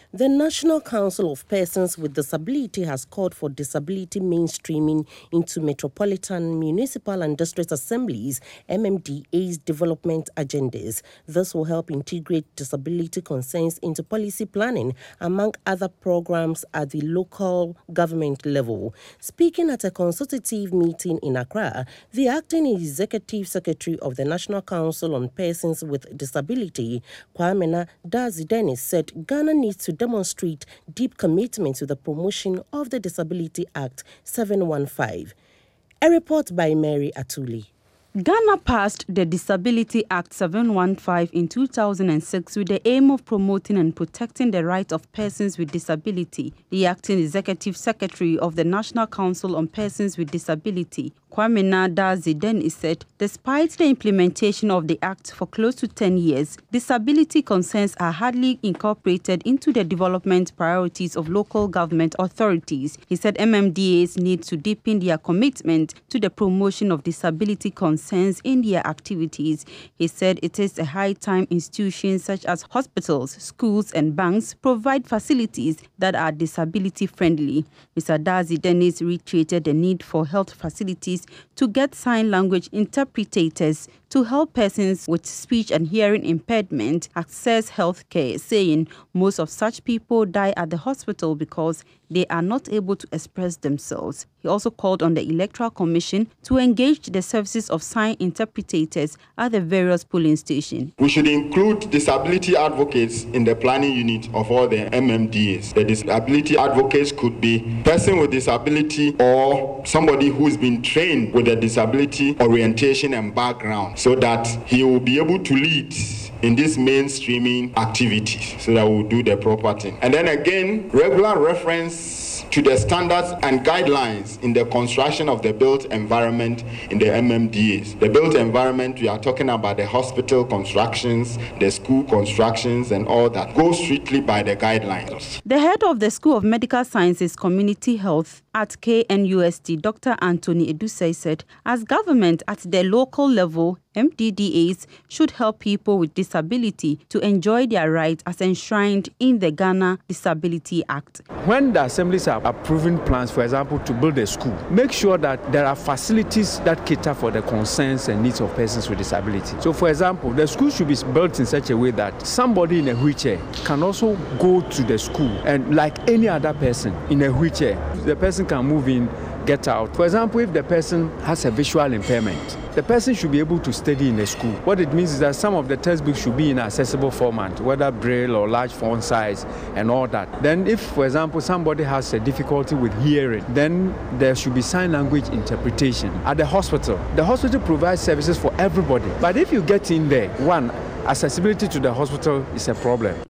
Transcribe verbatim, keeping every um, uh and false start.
The National Council of Persons with Disability has called for disability mainstreaming into Metropolitan, Municipal and District Assemblies M M D A's development agendas. This will help integrate disability concerns into policy planning, among other programs at the local government level. Speaking at a consultative meeting in Accra, the acting executive secretary of the National Council on Persons with Disability, Kwamena Dazi Dennis, said Ghana needs to demonstrate deep commitment to the promotion of the Disability Act seven fifteen. A report by Mary Atuli. Ghana passed the Disability Act seven fifteen in two thousand six with the aim of promoting and protecting the rights of persons with disability. The acting executive secretary of the National Council on Persons with Disability, Kwamena Dazi Dennis, said despite the implementation of the act for close to ten years, disability concerns are hardly incorporated into the development priorities of local government authorities. He said M M D As need to deepen their commitment to the promotion of disability concerns in their activities. He said it is a high time institutions such as hospitals, schools and banks provide facilities that are disability friendly. Mister Dazi Dennis reiterated the need for health facilities to get sign language interpreters to help persons with speech and hearing impairment access health care, saying most of such people die at the hospital because they are not able to express themselves. He also called on the Electoral Commission to engage the services of sign interpreters at the various polling stations. We should include disability advocates in the planning unit of all the M M D As. The disability advocates could be person with disability or somebody who's been trained with a disability orientation and background, so that he will be able to lead in this mainstreaming activity, so that we'll do the proper thing. And then again, regular reference to the standards and guidelines in the construction of the built environment in the M M D As. The built environment, we are talking about the hospital constructions, the school constructions and all that. Go strictly by the guidelines. The head of the School of Medical Sciences Community Health at K N U S T, Doctor Anthony Edusei, said as government at the local level, M D D As should help people with disability to enjoy their rights as enshrined in the Ghana Disability Act. When the assemblies are approving plans, for example, to build a school, make sure that there are facilities that cater for the concerns and needs of persons with disability. So, for example, the school should be built in such a way that somebody in a wheelchair can also go to the school, and like any other person in a wheelchair, the person can move in, get out. For example, if the person has a visual impairment, the person should be able to study in the school. What it means is that some of the textbooks should be in accessible format, whether braille or large font size and all that. Then if, for example, somebody has a difficulty with hearing, then there should be sign language interpretation. At the hospital, the hospital provides services for everybody. But if you get in there, one, accessibility to the hospital is a problem.